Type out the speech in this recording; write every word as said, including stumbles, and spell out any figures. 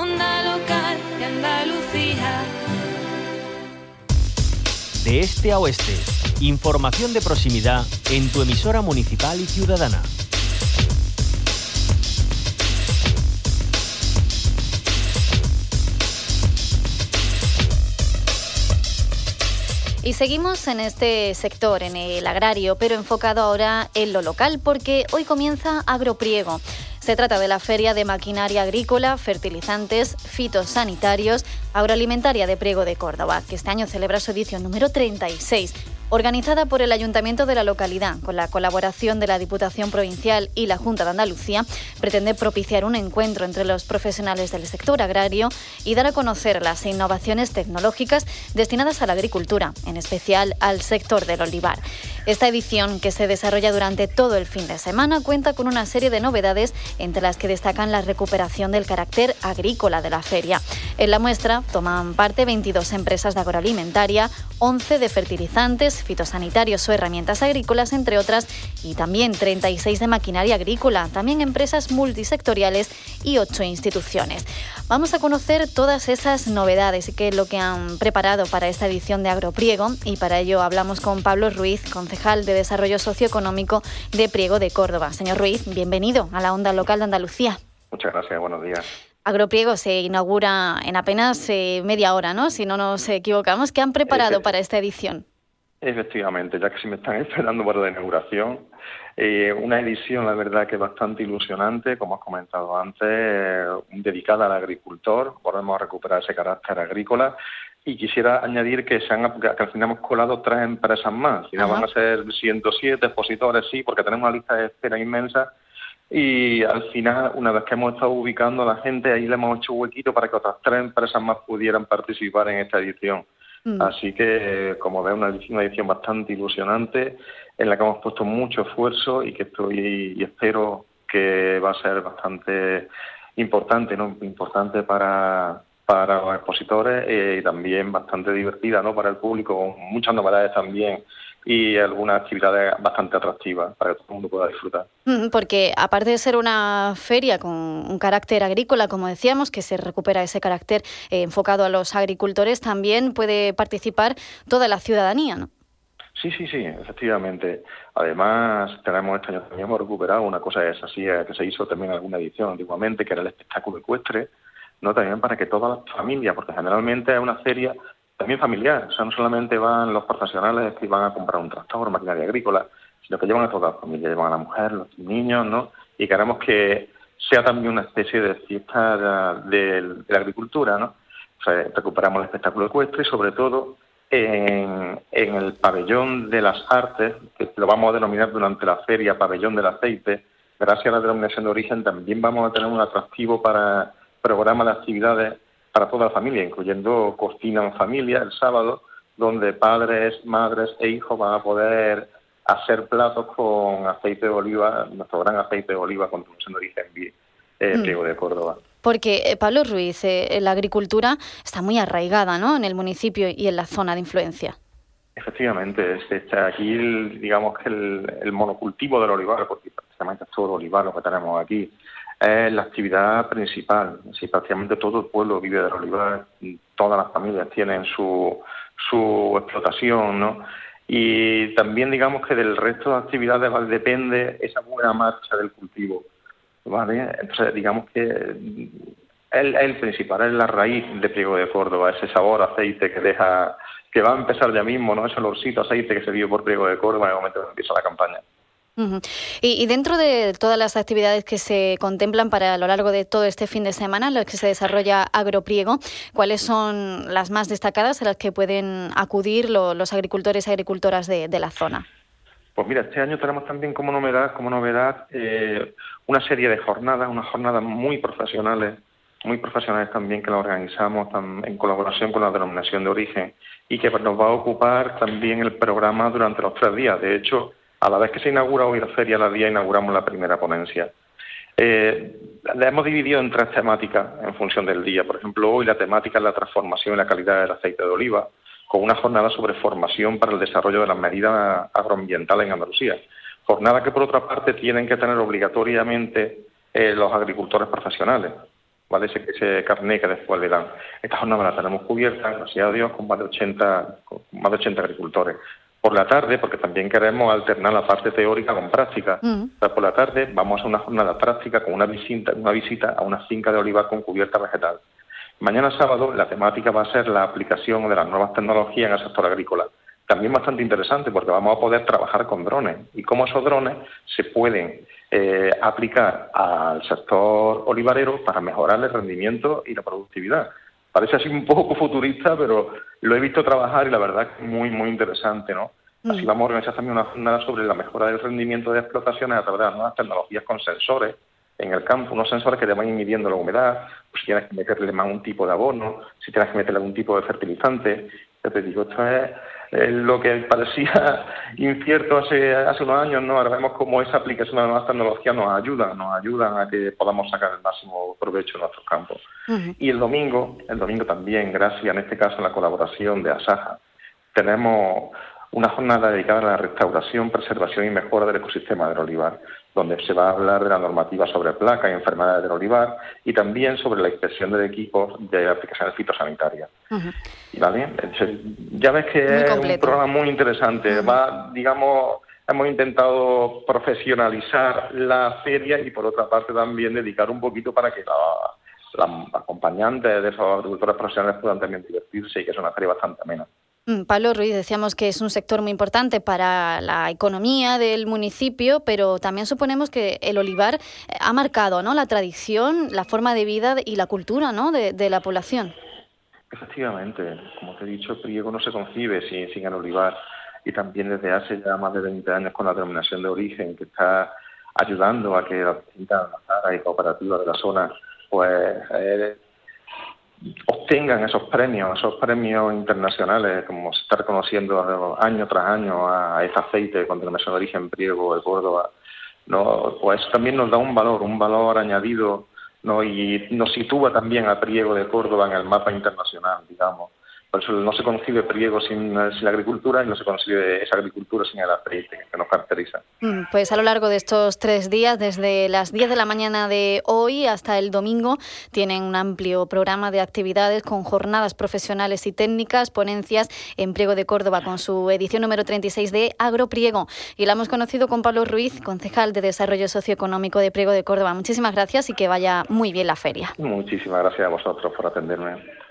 Onda Local de Andalucía. De este a oeste, información de proximidad en tu emisora municipal y ciudadana. Y seguimos en este sector, en el agrario, pero enfocado ahora en lo local, porque hoy comienza Agropriego. Se trata de la Feria de Maquinaria Agrícola, Fertilizantes, Fitosanitarios, Agroalimentaria de Priego de Córdoba, que este año celebra su edición número treinta y seis. Organizada por el Ayuntamiento de la localidad, con la colaboración de la Diputación Provincial y la Junta de Andalucía, pretende propiciar un encuentro entre los profesionales del sector agrario y dar a conocer las innovaciones tecnológicas destinadas a la agricultura, en especial al sector del olivar. Esta edición, que se desarrolla durante todo el fin de semana, cuenta con una serie de novedades, entre las que destacan la recuperación del carácter agrícola de la feria. En la muestra toman parte veintidós empresas de agroalimentaria, once de fertilizantes, fitosanitarios o herramientas agrícolas, entre otras, y también treinta y seis de maquinaria agrícola, también empresas multisectoriales y ocho instituciones. Vamos a conocer todas esas novedades y qué es lo que han preparado para esta edición de Agropriego, y para ello hablamos con Pablo Ruiz, concejal de Desarrollo Socioeconómico de Priego de Córdoba. Señor Ruiz, bienvenido a la Onda Local de Andalucía. Muchas gracias, buenos días. Agropriego se inaugura en apenas eh, media hora, ¿no? Si no nos equivocamos. ¿Qué han preparado Efe- para esta edición? Efectivamente, ya que se me están esperando para la inauguración. Eh, una edición, la verdad, que bastante ilusionante, como has comentado antes, eh, dedicada al agricultor. Volvemos a recuperar ese carácter agrícola. Y quisiera añadir que, se han, que al final hemos colado tres empresas más. Al final van a ser ciento siete expositores, sí, porque tenemos una lista de espera inmensa. Y al final, una vez que hemos estado ubicando a la gente, ahí le hemos hecho huequito para que otras tres empresas más pudieran participar en esta edición. Mm. Así que, como ves, una edición, una edición bastante ilusionante, en la que hemos puesto mucho esfuerzo y que estoy y espero que va a ser bastante importante, ¿no? Importante para, para los expositores eh, y también bastante divertida, ¿no? Para el público, con muchas novedades también y algunas actividades bastante atractivas para que todo el mundo pueda disfrutar. Porque aparte de ser una feria con un carácter agrícola, como decíamos, que se recupera ese carácter eh, enfocado a los agricultores, también puede participar toda la ciudadanía, ¿no? Sí, sí, sí, efectivamente. Además, tenemos este año también hemos recuperado una cosa esa, así, que se hizo también en alguna edición antiguamente, que era el espectáculo ecuestre, ¿no? También para que todas las familias, porque generalmente es una feria también familiar, o sea, no solamente van los profesionales que van a comprar un tractor, maquinaria agrícola, sino que llevan a toda la familia, llevan a la mujer, los niños, ¿no? Y queremos que sea también una especie de fiesta de, de, de la agricultura, ¿no? O sea, recuperamos el espectáculo ecuestre y sobre todo en, en el pabellón de las artes, que lo vamos a denominar durante la feria pabellón del aceite. Gracias a la denominación de origen también vamos a tener un atractivo para programas de actividades para toda la familia, incluyendo cocina en familia el sábado, donde padres, madres e hijos van a poder hacer platos con aceite de oliva, nuestro gran aceite de oliva con denominación de origen eh, mm. Priego de Córdoba. Porque, eh, Pablo Ruiz, eh, la agricultura está muy arraigada, ¿no?, en el municipio y en la zona de influencia. Efectivamente, está aquí, el, digamos que el, el monocultivo del olivar, porque prácticamente es todo el olivar lo que tenemos aquí, es la actividad principal. Sí, prácticamente todo el pueblo vive del olivar, todas las familias tienen su, su explotación, ¿no? Y también, digamos que del resto de actividades, ¿vale?, depende esa buena marcha del cultivo, ¿vale? Entonces, digamos que es el principal, es la raíz de Priego de Córdoba, ese sabor a aceite que deja, que va a empezar ya mismo, ¿no? Ese olorcito a aceite que se vive por Priego de Córdoba en el momento que empieza la campaña. Uh-huh. Y, y dentro de todas las actividades que se contemplan para a lo largo de todo este fin de semana en las que se desarrolla Agropriego, ¿cuáles son las más destacadas a las que pueden acudir lo, los agricultores y agricultoras de, de la zona? Pues mira, este año tenemos también como novedad, como novedad eh, una serie de jornadas, unas jornadas muy profesionales, muy profesionales también, que las organizamos tam, en colaboración con la denominación de origen y que pues, nos va a ocupar también el programa durante los tres días. De hecho, a la vez que se inaugura hoy la feria, a la día inauguramos la primera ponencia. Eh, la hemos dividido en tres temáticas en función del día. Por ejemplo, hoy la temática es la transformación y la calidad del aceite de oliva, con una jornada sobre formación para el desarrollo de las medidas agroambientales en Andalucía. Jornada que, por otra parte, tienen que tener obligatoriamente eh, los agricultores profesionales, ¿vale? Ese, ese carné que después le dan. Esta jornada la tenemos cubierta, gracias a Dios, con más de ochenta, con más de ochenta agricultores. Por la tarde, porque también queremos alternar la parte teórica con práctica. Mm. O sea, por la tarde vamos a hacer una jornada práctica con una visita, una visita a una finca de olivar con cubierta vegetal. Mañana sábado la temática va a ser la aplicación de las nuevas tecnologías en el sector agrícola. También bastante interesante porque vamos a poder trabajar con drones y cómo esos drones se pueden eh, aplicar al sector olivarero para mejorar el rendimiento y la productividad. Parece así un poco futurista, pero lo he visto trabajar y la verdad es muy, muy interesante, ¿no? Mm. Así vamos a organizar también una jornada sobre la mejora del rendimiento de explotaciones a través de las nuevas tecnologías con sensores en el campo, unos sensores que te van midiendo la humedad, pues si tienes que meterle más un tipo de abono, si tienes que meterle algún tipo de fertilizante. Ya te digo, esto es eh, lo que parecía incierto hace hace unos años, ¿no? Ahora vemos cómo esa aplicación de las nuevas tecnologías nos ayudan, nos ayudan a que podamos sacar el máximo provecho de nuestros campos. Uh-huh. Y el domingo, el domingo también, gracias en este caso a la colaboración de Asaja, tenemos una jornada dedicada a la restauración, preservación y mejora del ecosistema del olivar, donde se va a hablar de la normativa sobre placas y enfermedades del olivar y también sobre la inspección de equipos de aplicaciones fitosanitarias. Uh-huh. ¿Vale? Ya ves que es un programa muy interesante. Uh-huh. Va, digamos, hemos intentado profesionalizar la feria y por otra parte también dedicar un poquito para que la, la acompañantes de esos agricultores profesionales puedan también divertirse y que es una feria bastante amena. Pablo Ruiz, decíamos que es un sector muy importante para la economía del municipio, pero también suponemos que el olivar ha marcado, ¿no?, la tradición, la forma de vida y la cultura, ¿no?, de, de la población. Efectivamente, como te he dicho, Priego no se concibe sin, sin el olivar y también desde hace ya más de veinte años con la denominación de origen que está ayudando a que las distintas azaras y cooperativas de la zona pues eh, obtengan esos premios, esos premios internacionales, como se está reconociendo año tras año a este aceite con denominación de origen Priego de Córdoba, ¿no? Pues eso también nos da un valor, un valor añadido, ¿no? Y nos sitúa también a Priego de Córdoba en el mapa internacional, digamos. Por eso no se concibe Priego sin, sin la agricultura y no se concibe esa agricultura sin el aceite que nos caracteriza. Pues a lo largo de estos tres días, desde las diez de la mañana de hoy hasta el domingo, tienen un amplio programa de actividades con jornadas profesionales y técnicas, ponencias en Priego de Córdoba con su edición número treinta y seis de Agropriego. Y la hemos conocido con Pablo Ruiz, concejal de Desarrollo Socioeconómico de Priego de Córdoba. Muchísimas gracias y que vaya muy bien la feria. Muchísimas gracias a vosotros por atenderme.